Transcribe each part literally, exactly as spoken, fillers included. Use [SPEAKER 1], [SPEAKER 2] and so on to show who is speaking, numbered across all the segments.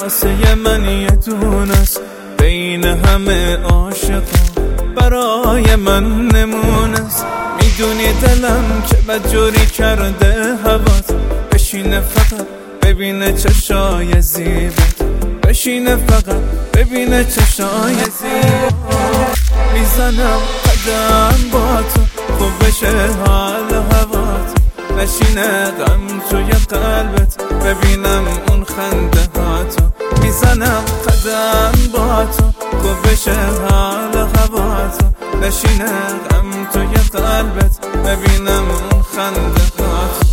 [SPEAKER 1] واسه من یه دونست، بین همه عاشقا برای من نمونست. میدونی دلم که بدجوری کرده هوات، بشینه فقط ببینه چشای زیبات، بشینه فقط ببینه چشای زیبات. میزنم قدم با تو خوب بشه حال هوات، نشینه غم توی قلبت ببینم اون خنده هاتو. میزنم قدم با تو خوب بشه حال هواتو، نشینه غم توی قلبت ببینم اون خنده هاتو.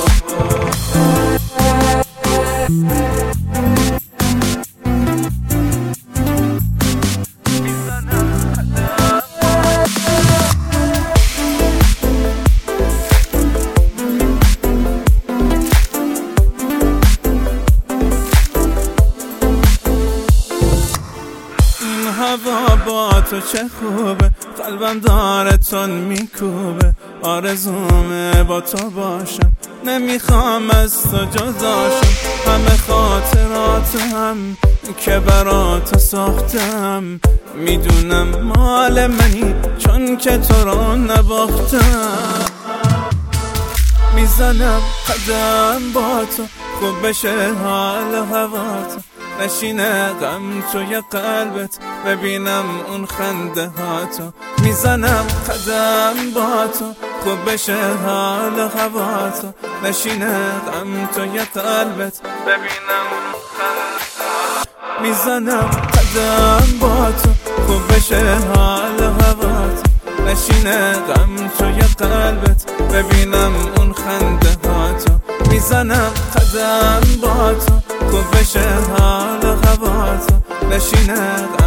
[SPEAKER 1] هوا با تو چه خوبه، قلبم داره تون میکوبه. آرزومه با تو باشم، نمیخوام از تو جداشم. همه خاطرات هم که برات ساختم، میدونم مال منی چون که تو رو نباختم. میزنم قدم با تو خوب بشه حال هوات، نشینه غم توی قلبت ببینم اون خنده هاتو. میزنم قدم با تو خوب بشه حال هواتو، نشینه غم توی قلبت ببینم اون خنده هاتو. میزنم قدم با تو خوب بشه حال هواتو، نشینه غم توی قلبت ببینم اون خنده هاتو. میزنم قدم با تو خوب بشه حال هواتو، نشینه